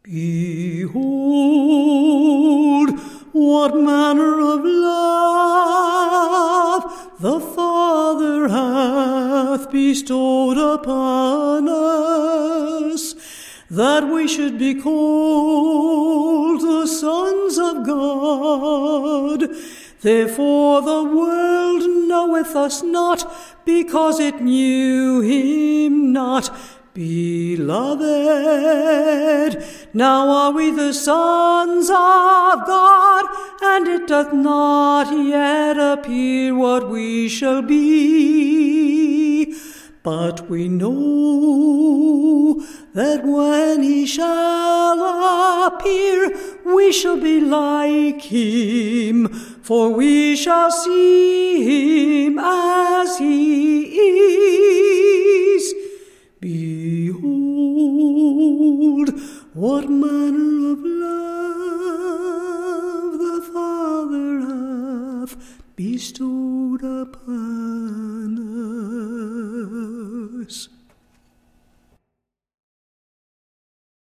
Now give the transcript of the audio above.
Behold, what manner of love the Father hath bestowed upon us, that we should be called the sons of God. Therefore the world knoweth us not, because it knew him not. Beloved, now are we the sons of God, and it doth not yet appear what we shall be. But we know that when he shall appear, we shall be like him, for we shall see him as he is. Behold, what manner of love the Father hath bestowed upon us.